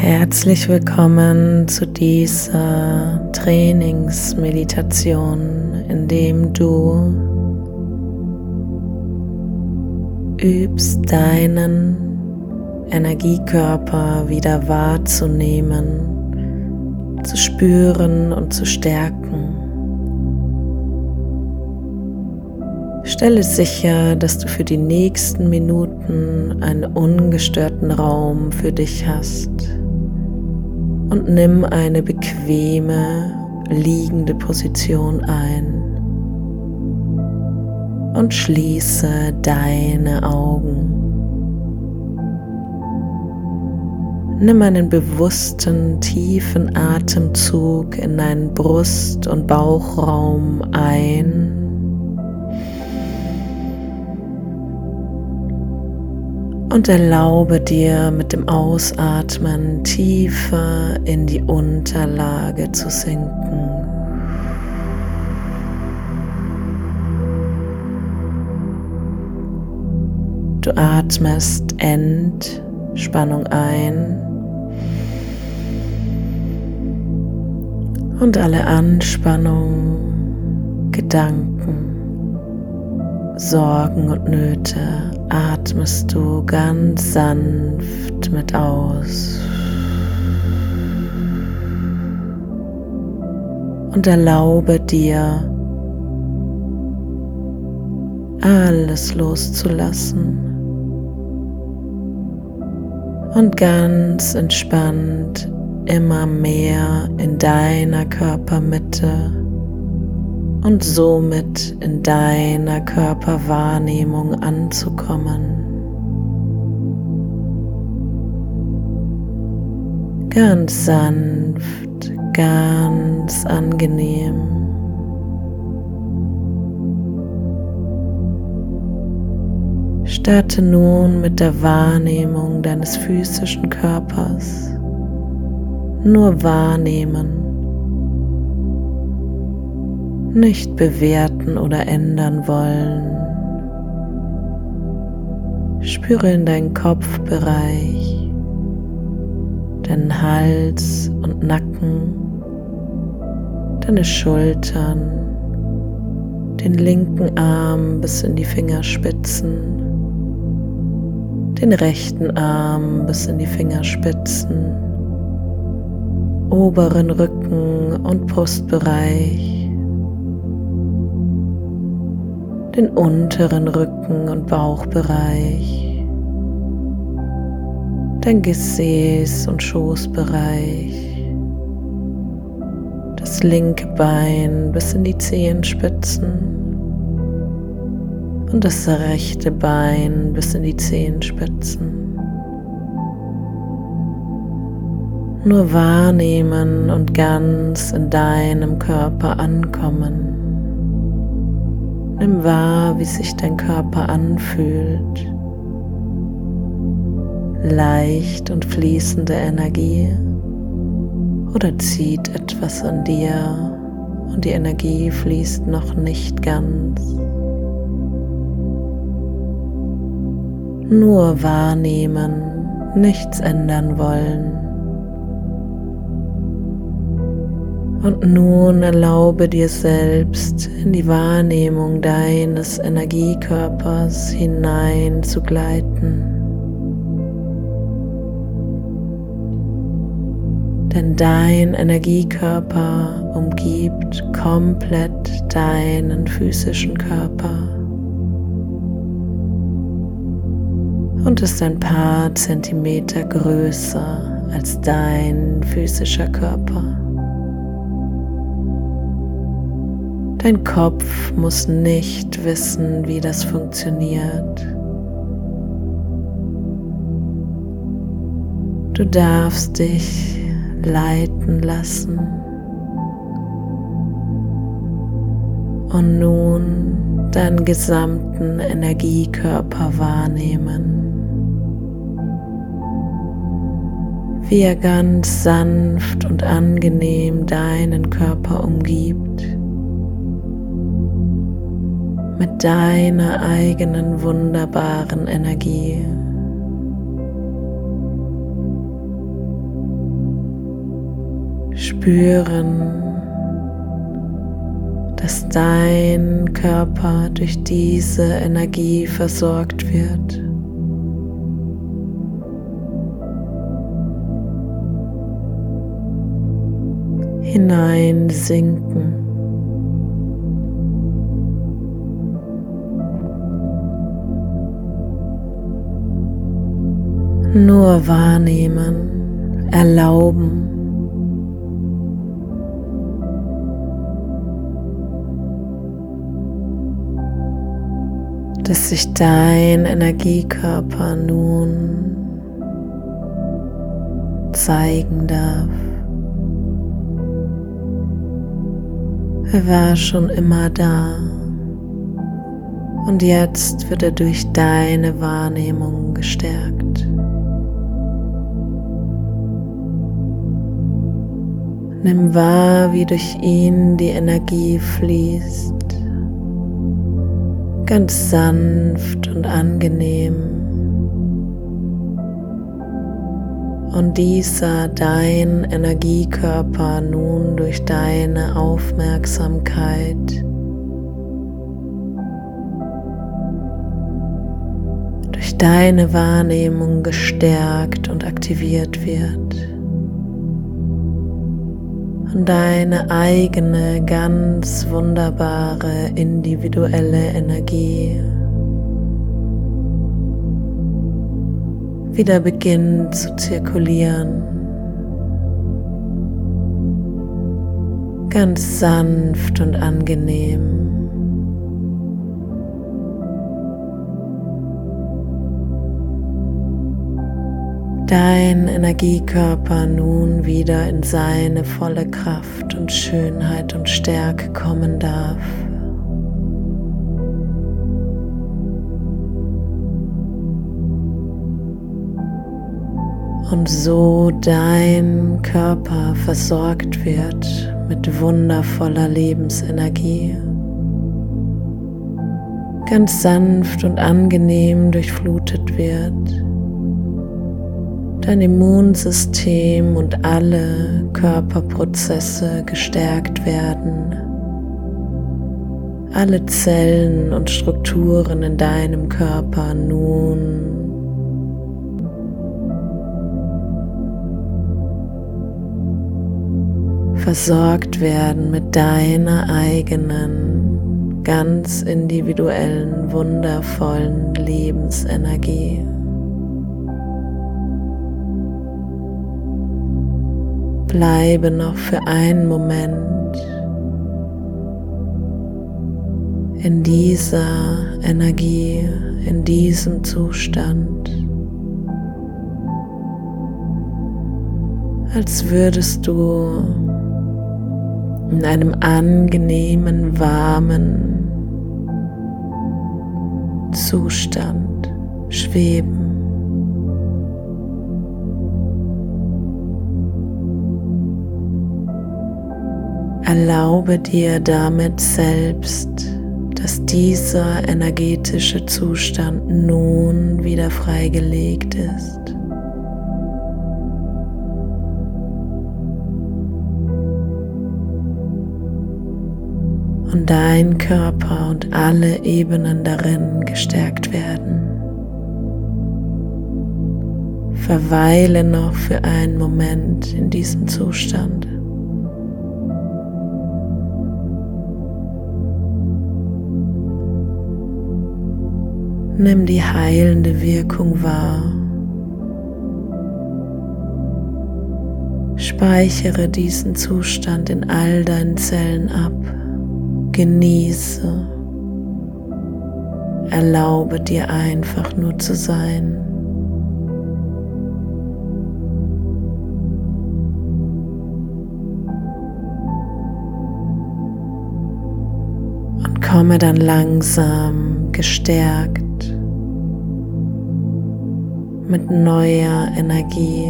Herzlich willkommen zu dieser Trainingsmeditation, in dem du übst, deinen Energiekörper wieder wahrzunehmen, zu spüren und zu stärken. Stelle sicher, dass du für die nächsten Minuten einen ungestörten Raum für dich hast und nimm eine bequeme, liegende Position ein und schließe deine Augen. Nimm einen bewussten, tiefen Atemzug in deinen Brust- und Bauchraum ein und erlaube dir mit dem Ausatmen tiefer in die Unterlage zu sinken. Du atmest Entspannung ein und alle Anspannung, Gedanken, Sorgen und Nöte atmest du ganz sanft mit aus und erlaube dir, alles loszulassen und ganz entspannt immer mehr in deiner Körpermitte und somit in deiner Körperwahrnehmung anzukommen. Ganz sanft, ganz angenehm. Starte nun mit der Wahrnehmung deines physischen Körpers. Nur wahrnehmen. Nicht bewerten oder ändern wollen. Spüre in deinen Kopfbereich, deinen Hals und Nacken, deine Schultern, den linken Arm bis in die Fingerspitzen, den rechten Arm bis in die Fingerspitzen, oberen Rücken- und Brustbereich, den unteren Rücken- und Bauchbereich, dein Gesäß- und Schoßbereich, das linke Bein bis in die Zehenspitzen und das rechte Bein bis in die Zehenspitzen. Nur wahrnehmen und ganz in deinem Körper ankommen. Nimm wahr, wie sich dein Körper anfühlt. Leicht und fließende Energie oder zieht etwas an dir und die Energie fließt noch nicht ganz. Nur wahrnehmen, nichts ändern wollen. Und nun erlaube dir selbst in die Wahrnehmung deines Energiekörpers hinein zu gleiten. Denn dein Energiekörper umgibt komplett deinen physischen Körper und ist ein paar Zentimeter größer als dein physischer Körper. Dein Kopf muss nicht wissen, wie das funktioniert. Du darfst dich leiten lassen und nun deinen gesamten Energiekörper wahrnehmen, wie er ganz sanft und angenehm deinen Körper umgibt. Mit deiner eigenen wunderbaren Energie. spüren, dass dein Körper durch diese Energie versorgt wird. Hineinsinken. Nur wahrnehmen, erlauben. Dass sich dein Energiekörper nun zeigen darf. Er war schon immer da und jetzt wird er durch deine Wahrnehmung gestärkt. Nimm wahr, wie durch ihn die Energie fließt, ganz sanft und angenehm. Und dieser dein Energiekörper nun durch deine Aufmerksamkeit, durch deine Wahrnehmung gestärkt und aktiviert wird. Und deine eigene, ganz wunderbare, individuelle Energie wieder beginnt zu zirkulieren. Ganz sanft und angenehm. Dein Energiekörper nun wieder in seine volle Kraft und Schönheit und Stärke kommen darf. Und so dein Körper versorgt wird mit wundervoller Lebensenergie, ganz sanft und angenehm durchflutet wird. Dein Immunsystem und alle Körperprozesse gestärkt werden. Alle Zellen und Strukturen in deinem Körper nun versorgt werden mit deiner eigenen, ganz individuellen, wundervollen Lebensenergie. Bleibe noch für einen Moment in dieser Energie, in diesem Zustand, als würdest du in einem angenehmen, warmen Zustand schweben. Erlaube dir damit selbst, dass dieser energetische Zustand nun wieder freigelegt ist. Und dein Körper und alle Ebenen darin gestärkt werden. Verweile noch für einen Moment in diesem Zustand. Nimm die heilende Wirkung wahr. Speichere diesen Zustand in all deinen Zellen ab. Genieße. Erlaube dir einfach nur zu sein. Und komme dann langsam gestärkt mit neuer Energie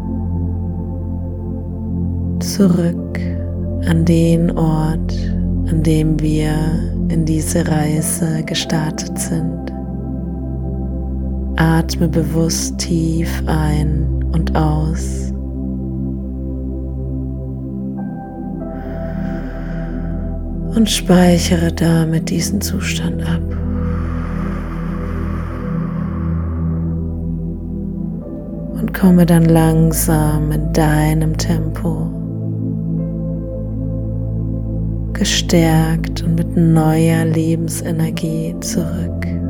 zurück an den Ort, an dem wir in diese Reise gestartet sind. Atme bewusst tief ein und aus und speichere damit diesen Zustand ab. Und komme dann langsam in deinem Tempo, gestärkt und mit neuer Lebensenergie zurück.